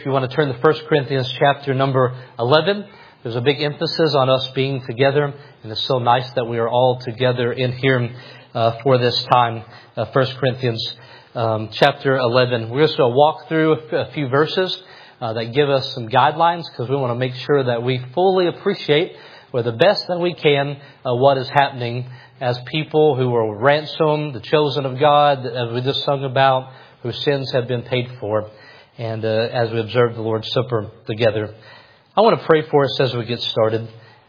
If you want to turn to 1 Corinthians chapter number 11, there's a big emphasis on us being together, and it's so nice that we are all together in here for this time. 1 Corinthians chapter 11. We're just going to walk through a few verses that give us some guidelines, because we want to make sure that we fully appreciate, or the best that we can, what is happening as people who are ransomed, the chosen of God, as we just sung about, whose sins have been paid for. And as we observe the Lord's Supper together, I want to pray for us as we get started.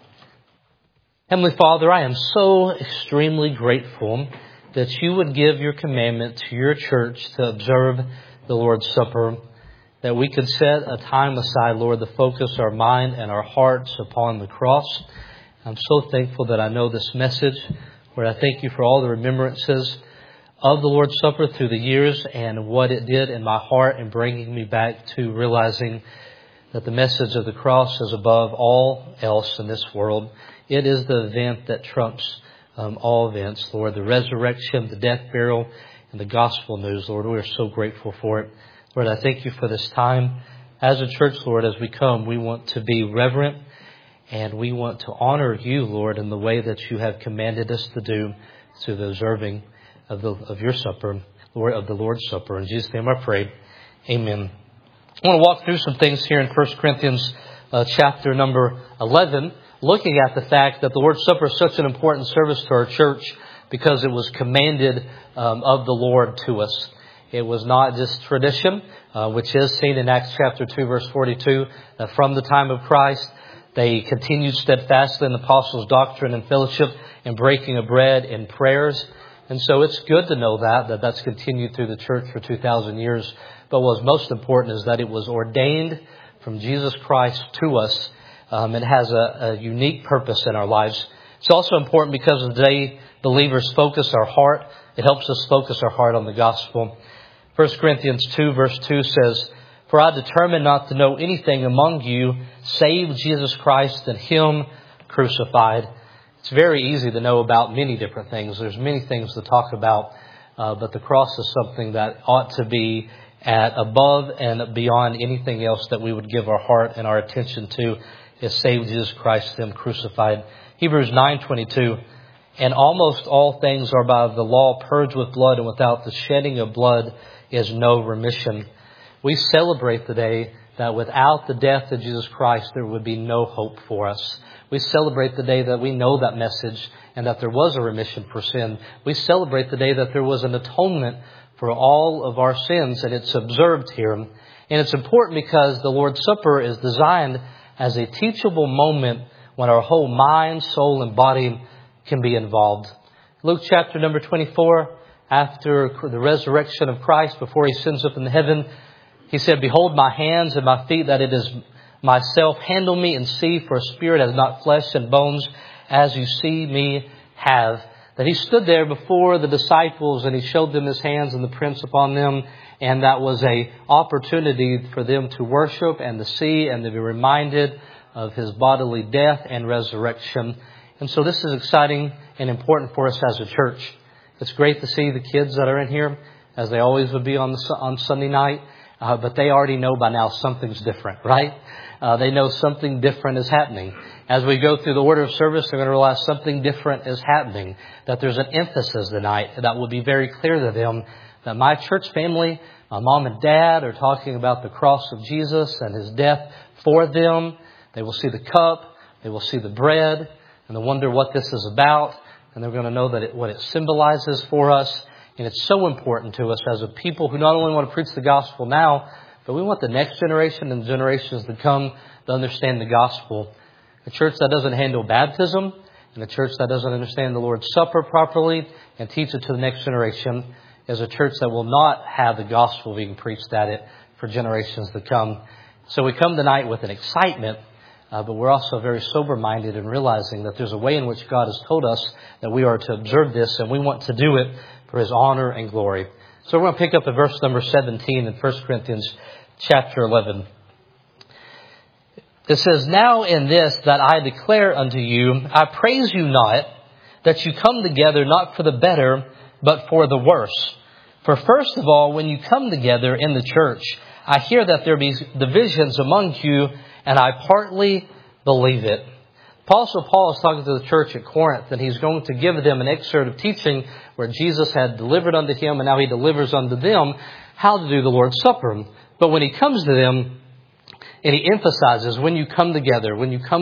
Heavenly Father, I am so extremely grateful that you would give your commandment to your church to observe the Lord's Supper, that we could set a time aside, Lord, to focus our mind and our hearts upon the cross. I'm so thankful that I know this message, Lord. I thank you for all the remembrances of the Lord's Supper through the years and what it did in my heart in bringing me back to realizing that the message of the cross is above all else in this world. It is the event that trumps all events, Lord. The resurrection, the death, burial, and the gospel news, Lord. We are so grateful for it. Lord, I thank you for this time. As a church, Lord, as we come, we want to be reverent and we want to honor you, Lord, in the way that you have commanded us to do through the observing of your supper, Lord, of the Lord's Supper. In Jesus' name I pray. Amen. I want to walk through some things here in 1 Corinthians chapter number 11, looking at the fact that the Lord's Supper is such an important service to our church because it was commanded of the Lord to us. It was not just tradition, which is seen in Acts chapter 2, verse 42, that from the time of Christ, they continued steadfastly in the apostles' doctrine and fellowship and breaking of bread and prayers. And so it's good to know that's continued through the church for 2,000 years. But what's most important is that it was ordained from Jesus Christ to us. It has a unique purpose in our lives. It's also important because today believers focus our heart. It helps us focus our heart on the gospel. 1 Corinthians 2 verse 2 says, "For I determined not to know anything among you save Jesus Christ and Him crucified." It's very easy to know about many different things. There's many things to talk about, but the cross is something that ought to be at above and beyond anything else that we would give our heart and our attention to, is save Jesus Christ, Him crucified. Hebrews 9:22, "And almost all things are by the law purged with blood, and without the shedding of blood is no remission." We celebrate today that without the death of Jesus Christ, there would be no hope for us. We celebrate the day that we know that message and that there was a remission for sin. We celebrate the day that there was an atonement for all of our sins, and it's observed here. And it's important because the Lord's Supper is designed as a teachable moment when our whole mind, soul, and body can be involved. Luke chapter number 24, after the resurrection of Christ, before He sends up into heaven, He said, "Behold my hands and my feet, that it is myself. Handle me and see, for a spirit has not flesh and bones, as you see me have." That He stood there before the disciples and He showed them His hands and the prints upon them. And that was a opportunity for them to worship and to see and to be reminded of His bodily death and resurrection. And so this is exciting and important for us as a church. It's great to see the kids that are in here, as they always would be on Sunday night. But they already know by now something's different, right? They know something different is happening. As we go through the order of service, they're going to realize something different is happening. That there's an emphasis tonight that will be very clear to them. That my church family, my mom and dad, are talking about the cross of Jesus and His death for them. They will see the cup. They will see the bread. And they'll wonder what this is about. And they're going to know that what it symbolizes for us. And it's so important to us as a people who not only want to preach the gospel now, but we want the next generation and generations to come to understand the gospel. A church that doesn't handle baptism and a church that doesn't understand the Lord's Supper properly and teach it to the next generation is a church that will not have the gospel being preached at it for generations to come. So we come tonight with an excitement, but we're also very sober-minded in realizing that there's a way in which God has told us that we are to observe this, and we want to do it for His honor and glory. So we're going to pick up at verse number 17 in 1 Corinthians chapter 11. It says, "Now in this that I declare unto you, I praise you not, that you come together not for the better, but for the worse. For first of all, when you come together in the church, I hear that there be divisions among you, and I partly believe it. Apostle Paul is talking to the church at Corinth, and he's going to give them an excerpt of teaching where Jesus had delivered unto him, and now he delivers unto them how to do the Lord's Supper. But when he comes to them, and he emphasizes when you come together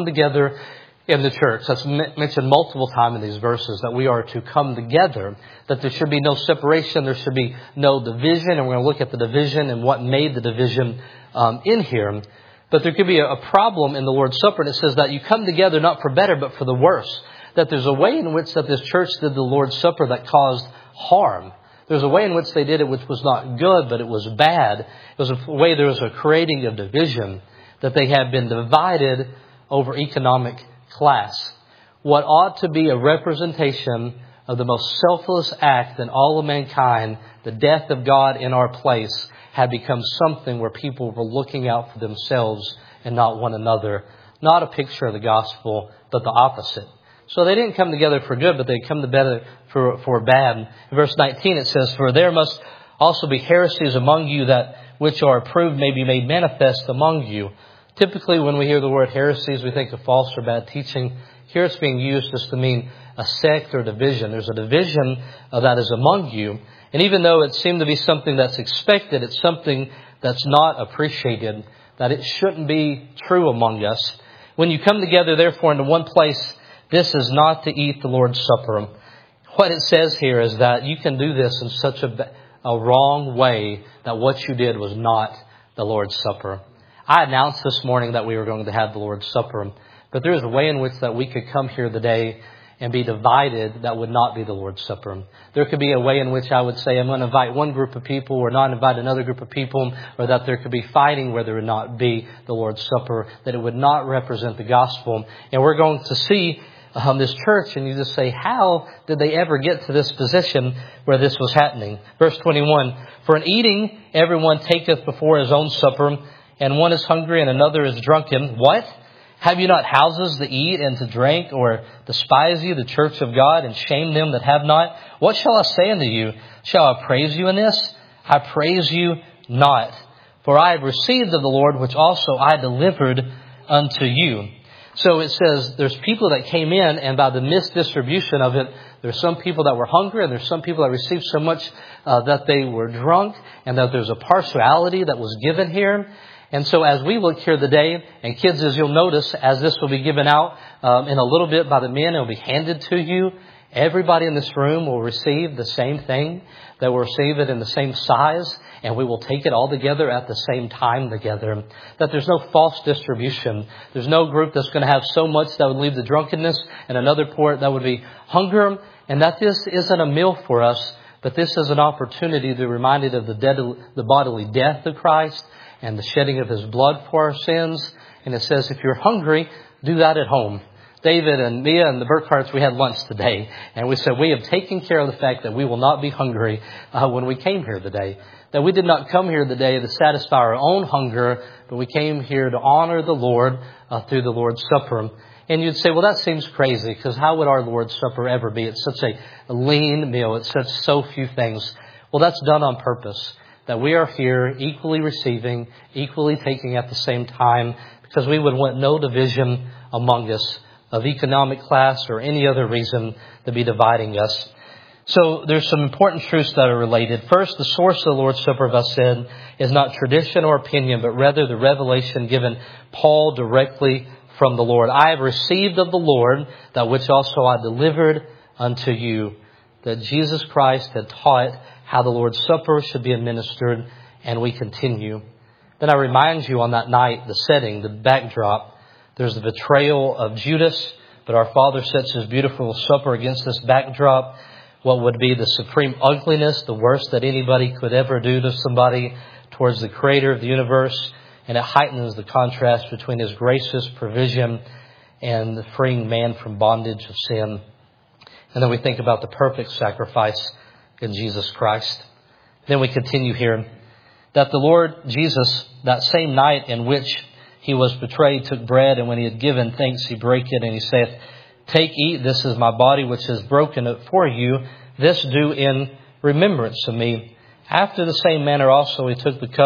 in the church, that's mentioned multiple times in these verses, that we are to come together, that there should be no separation, there should be no division, and we're going to look at the division and what made the division in here. But there could be a problem in the Lord's Supper, and it says that you come together not for better, but for the worse. That there's a way in which that this church did the Lord's Supper that caused harm. There's a way in which they did it which was not good, but it was bad. It was a way there was a creating of division, that they had been divided over economic class. What ought to be a representation of the most selfless act in all of mankind, the death of God in our place, had become something where people were looking out for themselves and not one another. Not a picture of the gospel, but the opposite. So they didn't come together for good, but they come together for bad. In verse 19 it says, "For there must also be heresies among you, that which are approved may be made manifest among you." Typically when we hear the word heresies, we think of false or bad teaching. Here it's being used just to mean a sect or division. There's a division that is among you. And even though it seemed to be something that's expected, it's something that's not appreciated, that it shouldn't be true among us. When you come together, therefore, into one place, this is not to eat the Lord's Supper. What it says here is that you can do this in such a wrong way that what you did was not the Lord's Supper. I announced this morning that we were going to have the Lord's Supper, but there is a way in which that we could come here today and be divided that would not be the Lord's Supper. There could be a way in which I would say I'm going to invite one group of people or not invite another group of people, or that there could be fighting where there would not be the Lord's Supper, that it would not represent the gospel. And we're going to see this church, and you just say, how did they ever get to this position where this was happening? Verse 21, "For in eating everyone taketh before his own supper, and one is hungry and another is drunken. What? Have you not houses to eat and to drink? Or despise you the church of God, and shame them that have not? What shall I say unto you? Shall I praise you in this? I praise you not. For I have received of the Lord, which also I delivered unto you." So it says there's people that came in, and by the misdistribution of it, there's some people that were hungry, and there's some people that received so much that they were drunk, and that there's a partiality that was given here. And so as we look here today, and kids, as you'll notice, as this will be given out in a little bit by the men, it will be handed to you. Everybody in this room will receive the same thing. They will receive it in the same size, and we will take it all together at the same time together. That there's no false distribution. There's no group that's going to have so much that would lead to drunkenness, and another part that would be hunger. And that this isn't a meal for us, but this is an opportunity to be reminded of the bodily death of Christ and the shedding of His blood for our sins. And it says, if you're hungry, do that at home. David and Mia and the Burkharts, we had lunch today. And we said, we have taken care of the fact that we will not be hungry when we came here today. That we did not come here today to satisfy our own hunger, but we came here to honor the Lord through the Lord's Supper. And you'd say, well, that seems crazy, because how would our Lord's Supper ever be? It's such a lean meal. It's such so few things. Well, that's done on purpose. That we are here equally receiving, equally taking at the same time, because we would want no division among us of economic class or any other reason to be dividing us. So there's some important truths that are related. First, the source of the Lord's Supper, as I said, is not tradition or opinion, but rather the revelation given Paul directly from the Lord. I have received of the Lord that which also I delivered unto you. That Jesus Christ had taught how the Lord's Supper should be administered, and we continue. Then I remind you on that night, the setting, the backdrop. There's the betrayal of Judas, but our Father sets His beautiful supper against this backdrop. What would be the supreme ugliness, the worst that anybody could ever do to somebody towards the Creator of the universe. And it heightens the contrast between His gracious provision and the freeing man from bondage of sin. And then we think about the perfect sacrifice in Jesus Christ. Then we continue here that the Lord Jesus, that same night in which He was betrayed, took bread, and when He had given thanks, He brake it, and He saith, Take, eat, this is my body which is broken for you. This do in remembrance of me. After the same manner also He took the cup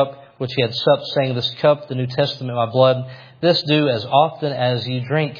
which he had supped, saying, This cup, the New Testament, my blood, this do as often as you drink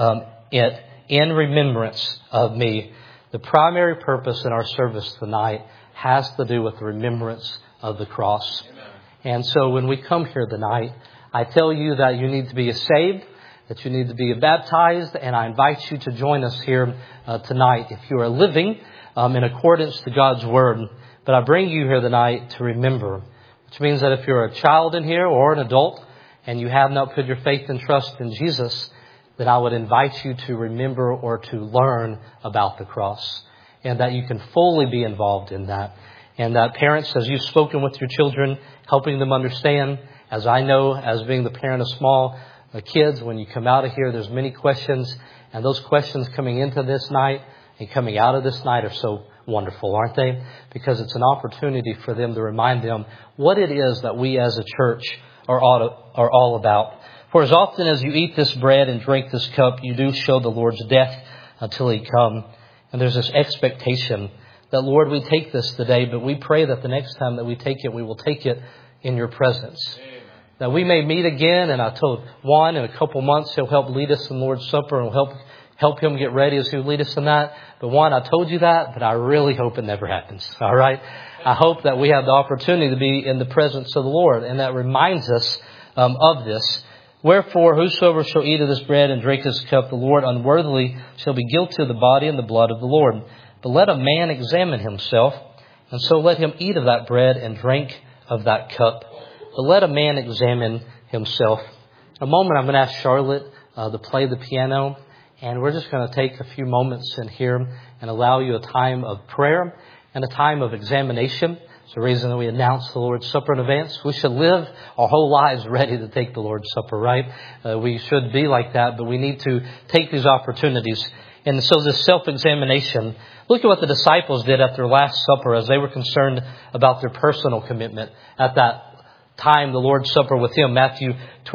it in remembrance of me. The primary purpose in our service tonight has to do with the remembrance of the cross. Amen. And so when we come here tonight, I tell you that you need to be saved, that you need to be baptized, and I invite you to join us here tonight if you are living in accordance to God's Word. But I bring you here tonight to remember, which means that if you're a child in here or an adult and you have not put your faith and trust in Jesus, then I would invite you to remember or to learn about the cross, and that you can fully be involved in that. And that parents, as you've spoken with your children, helping them understand, as I know as being the parent of small kids, when you come out of here, there's many questions, and those questions coming into this night and coming out of this night are so wonderful, aren't they? Because it's an opportunity for them to remind them what it is that we as a church are all about. For as often as you eat this bread and drink this cup, you do show the Lord's death until He come. And there's this expectation that, Lord, we take this today, but we pray that the next time that we take it, we will take it in your presence. Amen. That we may meet again. And I told Juan in a couple months, he'll help lead us in Lord's Supper, and we'll help him get ready as he'll lead us in that. But Juan, I told you that, but I really hope it never happens. All right. I hope that we have the opportunity to be in the presence of the Lord. And that reminds us of this. Wherefore, whosoever shall eat of this bread and drink this cup, the Lord unworthily shall be guilty of the body and the blood of the Lord. But let a man examine himself, and so let him eat of that bread and drink of that cup. But let a man examine himself. In a moment, I'm going to ask Charlotte to play the piano, and we're just going to take a few moments in here and allow you a time of prayer and a time of examination. It's the reason that we announce the Lord's Supper in advance. We should live our whole lives ready to take the Lord's Supper, right? We should be like that, but we need to take these opportunities. And so this self-examination, look at what the disciples did at their Last Supper as they were concerned about their personal commitment at that time, the Lord's Supper with Him, Matthew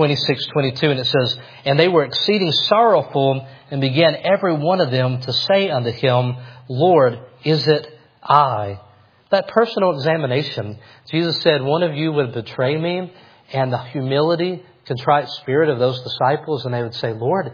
26:22. And it says, And they were exceeding sorrowful, and began every one of them to say unto Him, Lord, is it I? That personal examination. Jesus said, one of you would betray me, and the humility, contrite spirit of those disciples, and they would say, Lord,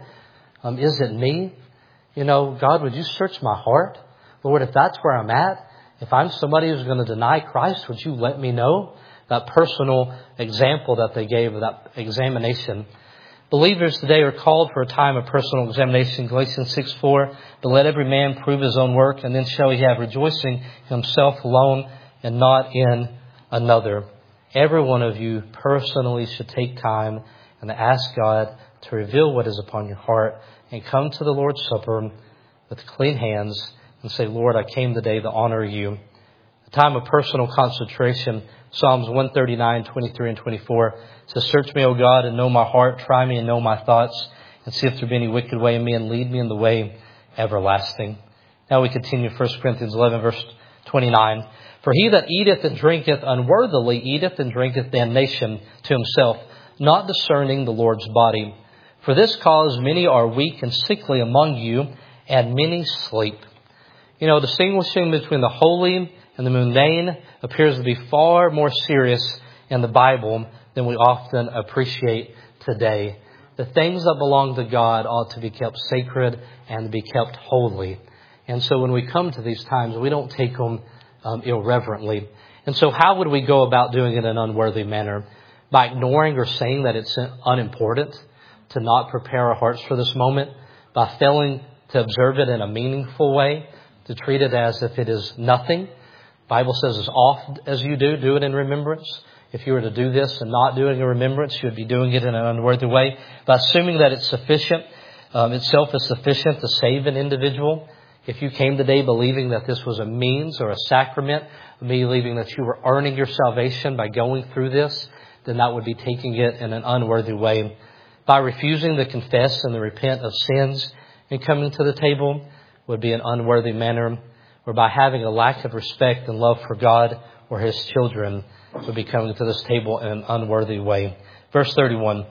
is it me? You know, God, would you search my heart? Lord, if that's where I'm at, if I'm somebody who's going to deny Christ, would you let me know? That personal example that they gave of that examination. Believers today are called for a time of personal examination. Galatians 6:4. But let every man prove his own work, and then shall he have rejoicing himself alone and not in another. Every one of you personally should take time and ask God to reveal what is upon your heart, and come to the Lord's Supper with clean hands and say, Lord, I came today to honor you. A time of personal concentration. Psalms 139:23 and 24 says, Search me, O God, and know my heart. Try me and know my thoughts, and see if there be any wicked way in me, and lead me in the way everlasting. Now we continue 1 Corinthians 11, verse 29. For he that eateth and drinketh unworthily eateth and drinketh damnation to himself, not discerning the Lord's body. For this cause many are weak and sickly among you, and many sleep. You know, distinguishing between the holy and the mundane appears to be far more serious in the Bible than we often appreciate today. The things that belong to God ought to be kept sacred and be kept holy. And so when we come to these times, we don't take them irreverently. And so how would we go about doing it in an unworthy manner? By ignoring or saying that it's unimportant, to not prepare our hearts for this moment, by failing to observe it in a meaningful way, to treat it as if it is nothing. The Bible says as often as you do it in remembrance. If you were to do this and not doing a remembrance, you would be doing it in an unworthy way. By assuming that it's sufficient, itself is sufficient to save an individual. If you came today believing that this was a means or a sacrament, believing that you were earning your salvation by going through this, then that would be taking it in an unworthy way. By refusing to confess and to repent of sins and coming to the table would be an unworthy manner. Or by having a lack of respect and love for God or His children would be coming to this table in an unworthy way. Verse 31.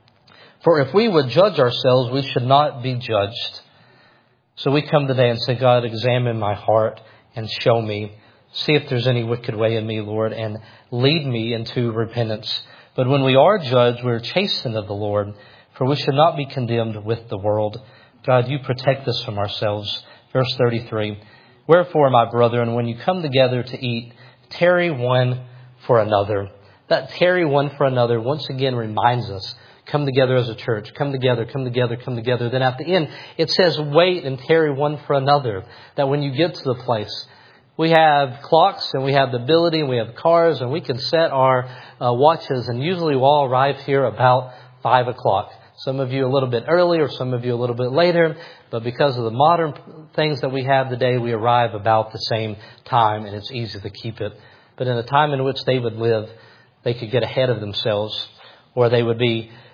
For if we would judge ourselves, we should not be judged. So we come today and say, God, examine my heart and show me. See if there's any wicked way in me, Lord, and lead me into repentance. But when we are judged, we are chastened of the Lord, for we should not be condemned with the world. God, you protect us from ourselves. Verse 33, wherefore, my brethren, when you come together to eat, tarry one for another. That tarry one for another once again reminds us, come together as a church, come together, come together, come together. Then at the end, it says wait and tarry one for another. That when you get to the place, we have clocks and we have the ability and we have cars and we can set our watches, and usually we'll all arrive here about 5 o'clock. Some of you a little bit earlier, some of you a little bit later, but because of the modern things that we have today, we arrive about the same time, and it's easy to keep it. But in the time in which they would live, they could get ahead of themselves, or they would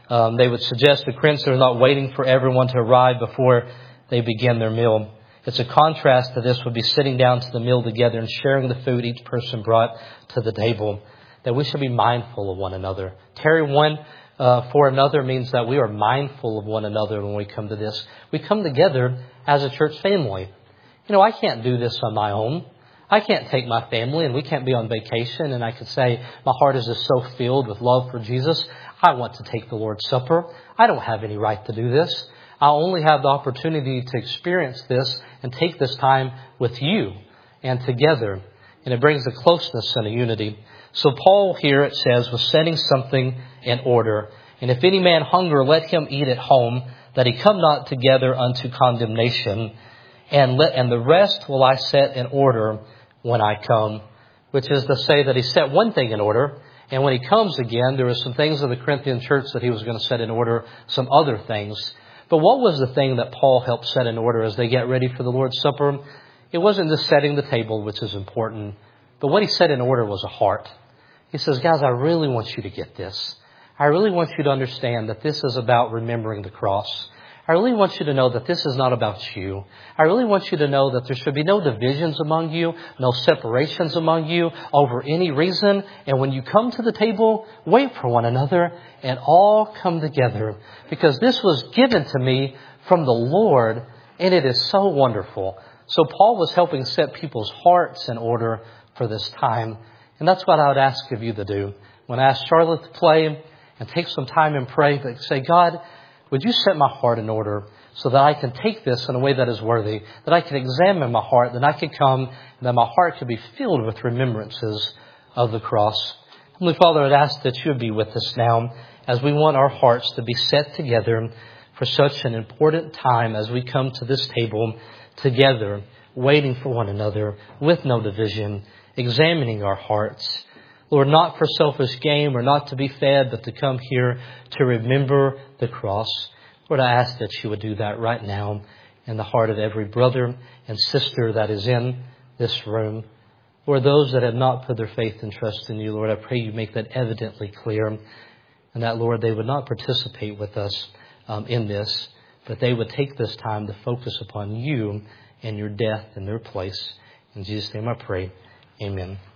suggest to Christians not waiting for everyone to arrive before they begin their meal. It's a contrast to this would be sitting down to the meal together and sharing the food each person brought to the table, that we should be mindful of one another. Tarry one for another means that we are mindful of one another when we come to this. We come together as a church family. I can't do this on my own. I can't take my family and we can't be on vacation and I could say my heart is just so filled with love for Jesus. I want to take the Lord's Supper. I don't have any right to do this. I only have the opportunity to experience this and take this time with you and together. And it brings a closeness and a unity. So Paul here, it says, was setting something in order. And if any man hunger, let him eat at home, that he come not together unto condemnation. And the rest will I set in order when I come. Which is to say that he set one thing in order. And when he comes again, there were some things in the Corinthian church that he was going to set in order, some other things. But what was the thing that Paul helped set in order as they get ready for the Lord's Supper? It wasn't just setting the table, which is important. But what he set in order was a heart. He says, guys, I really want you to get this. I really want you to understand that this is about remembering the cross. I really want you to know that this is not about you. I really want you to know that there should be no divisions among you, no separations among you over any reason. And when you come to the table, wait for one another and all come together. Because this was given to me from the Lord, and it is so wonderful. So Paul was helping set people's hearts in order for this time. And that's what I would ask of you to do. When I ask Charlotte to play and take some time and pray, but say, God, would you set my heart in order so that I can take this in a way that is worthy, that I can examine my heart, that I can come, and that my heart can be filled with remembrances of the cross. Heavenly Father, I'd ask that you would be with us now as we want our hearts to be set together for such an important time as we come to this table together, waiting for one another with no division, examining our hearts. Lord, not for selfish gain or not to be fed, but to come here to remember the cross. Lord, I ask that you would do that right now in the heart of every brother and sister that is in this room. Lord, those that have not put their faith and trust in you, Lord, I pray you make that evidently clear. And that, Lord, they would not participate with us in this, but they would take this time to focus upon you and your death in their place. In Jesus' name I pray. Amen.